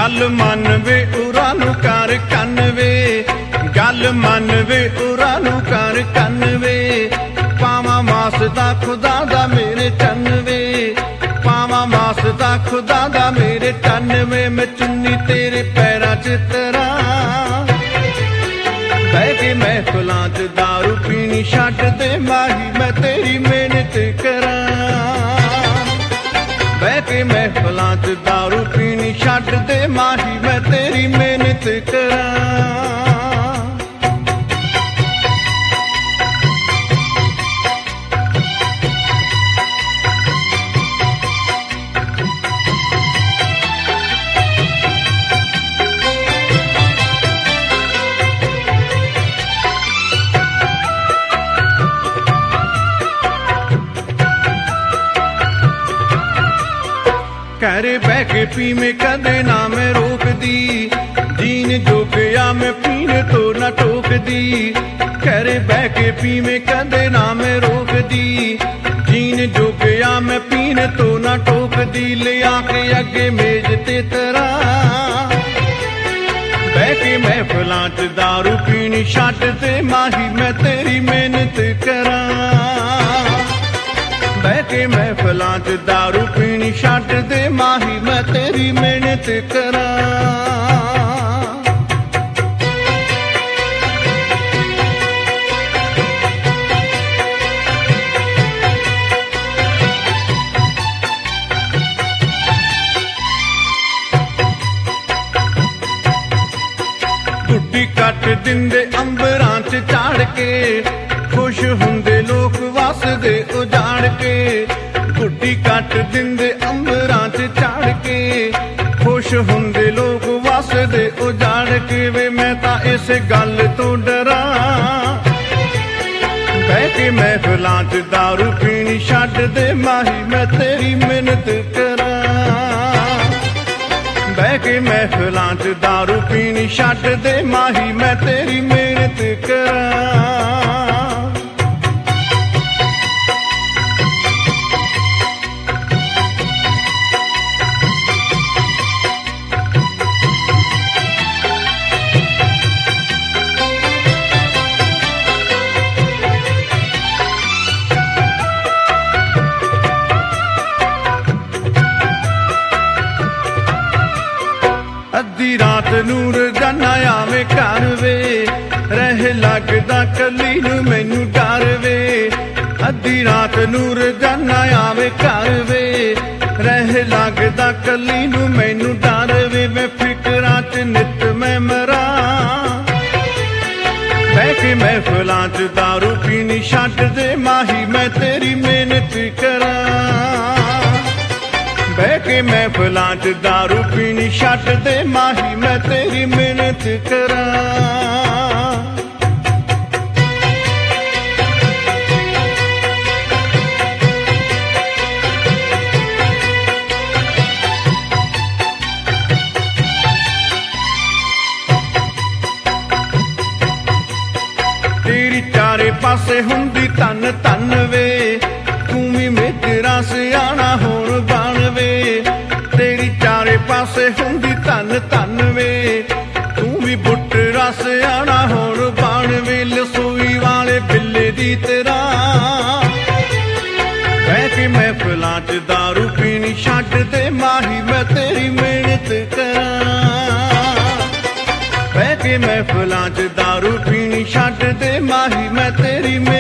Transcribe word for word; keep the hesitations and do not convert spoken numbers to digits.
गल मन वे उरा नू कर कन वे, गल मन वे उरा नू कर कन वे, पावा मास दा खुदा दा मेरे चन वे, पावा मास दा खुदा दा मेरे चन वे, मैं चुन्नी तेरे पैरां च तरा, बह के महफिलां च दारू पीनी छड्ड दे माही मैं तेरी मेहनत करां, बह के महफिलां च दारू पीनी छड्ड दे माही मैं तेरी मेहनत करां। घर बह के पी में कदे ना मैं रोक दी, जीन जो गया मैं पीने तो न टोक दी, घर बह के पी में कदे ना मैं रोक दी, जीन जो गया मैं पीने तो न टोक दी, ले आके अगे मेज ते तरा, बह के महफिलां च दारू पीनी छड्ड दे माही मैं तेरी मेहनत करां, बह के महफिलां च दारू पीनी छड्ड दे माही मैं तेरी मेहनत करां। गुड्डी कट दिंदे अंबरां च चाड़ के, खुश हुंदे लोक वसदे उजाड़ के, गुड्डी कट दिंदे अंबरां च चाड़ के, खुश हुंदे लोक वसदे उजाड़ के, वे मैं तां इस गल तो डरा, बह के महफिलां च दारू पीनी छड्ड दे माही मैं तेरी मेहनत करां, बह के महफिलां च दारू पीनी छड्ड दे माही मैं तेरी मेहनत करां। अद्धी रात नूर जाना आवे घर वे, रह लगदा कली नू मैनू डर वे, अद्धी रात नूर जाना आवे घर वे, रह लगदा कली नू मैनू डर वे, मैं फिकरां च नित मैं मरा, बह के महफिलां च दारू पीनी छड्ड दे माही मैं तेरी मेहनत करां, बह के महफिलां च दारू पीनी छड्ड दे माही मैं तेरी मेहनत करां। तेरी चारे पासे हुंदी धन धन वे, तू भी मेरा सियाणा होण बण वे, तेरी चारे पासे हुंदी धन धन वे, तू भी बुटरा सियाणा होण बण वे, लसोई वाले बिल्ले दी तरह, बह के महफिलां च दारू पीनी छड्ड दे माही मैं तेरी मेहनत करां, बह के महफिलां च दारू पीनी छड्ड दे माही मैं तेरी